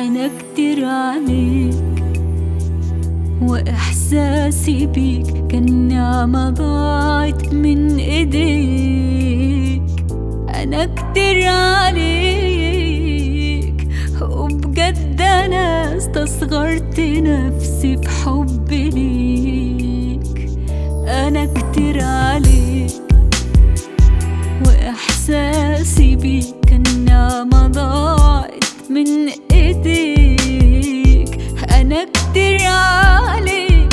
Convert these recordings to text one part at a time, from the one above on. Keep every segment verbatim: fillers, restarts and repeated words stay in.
أنا كتير عليك، وإحساسي بيك كان نعمة ضاعت من إيديك. أنا كتير عليك، وبجد أنا استصغرت نفسي في حبي ليك. أنا كتير عليك، وإحساسي بيك كان نعمة ضاعت من إيديك. أنا كتير عليك،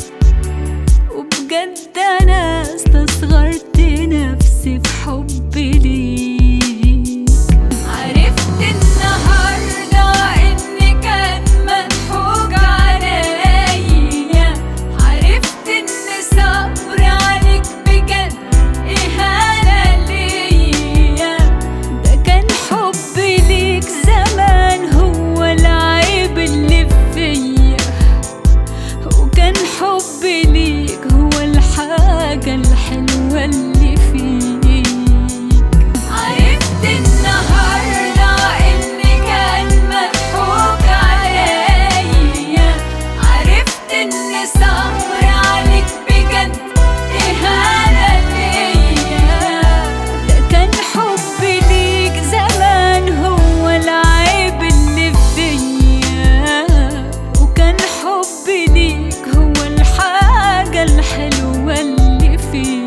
وبجد أنا استصغرت نفسي في حبي ليك. عرفت النهاردة إني كان مضحوك عليا، عرفت إن صبري عليك بجد إهانة ليا. ده كان حبي ليك زمان هو العيب اللي فيا، وكان حبي ليك هو الحاجة الحلوة اللي فيك. عرفت النهاردة إني كان مضحوك عليا، عرفت إن صبري عليك بجد إهانة ليا. ده كان حبي ليك زمان هو العيب اللي فيا، وكان حبي ليك هو الحاجة الحلوة اللي فيك.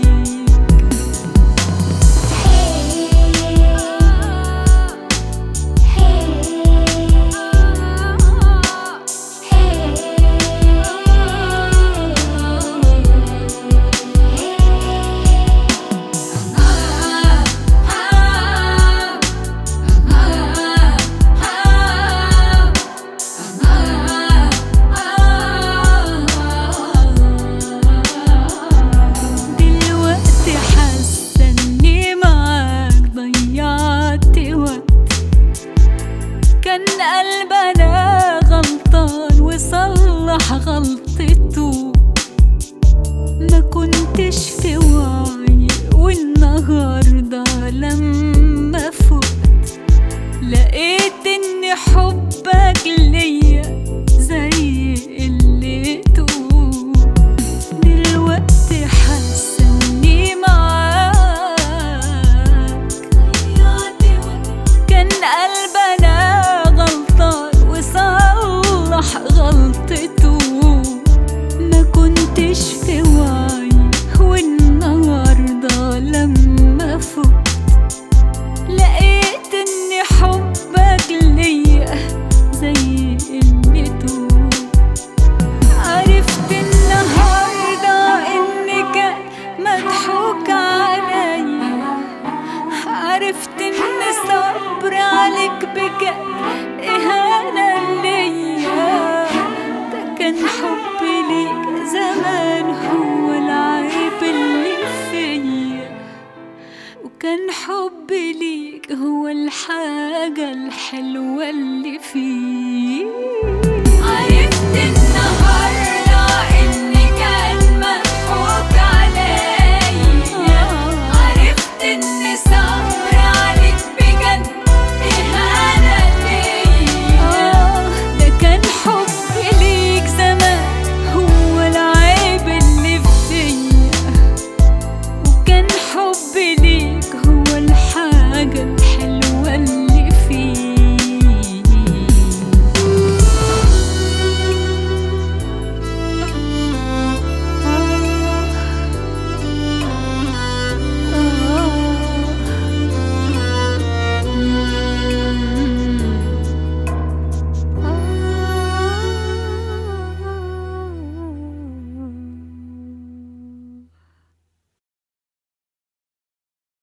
دلوقتي حاسة إني معاك ضيعت وقت، كان قلبنا غلطان وصلح غلطته. ما كنتش في وعي، والنهاردة لما فقت لقيت إن حبك ليا زي قلته. دلوقتي حاسة إني معاك ضيعت وقت، كان قلبنا غلطان وصلح غلطته. ما كنتش في وعي، والنهاردة لما فقت لقيت إن حبك ليا زي قلته. عرفت النهاردة إني كان مضحوك عليا، عرفت إن صبري عليك بجد إهانة ليا. ده كان حبي ليك زمان هو العيب اللي فيا، وكان حبي ليك هو الحاجة الحلوة اللي